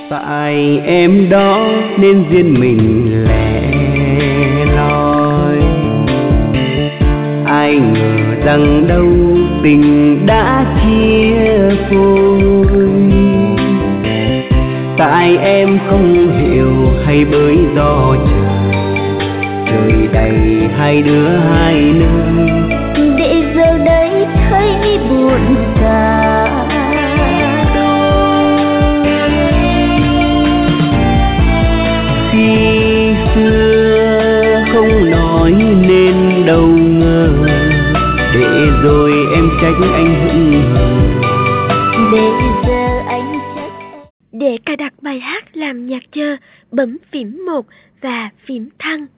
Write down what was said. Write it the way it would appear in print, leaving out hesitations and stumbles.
Tại em đó nên riêng mình lẻ loi, ai ngờ rằng đâu tình đã chia phôi. Tại em không hiểu hay bởi do trời đầy hai đứa hai nơi, để giờ đây thấy buồn cả đôi. Khi xưa không nói nên đâu ngờ, để rồi em trách anh hững hờ. Để giờ anh trách. Để cài đặt bài hát làm nhạc chờ, bấm phím 1 và phím thăng.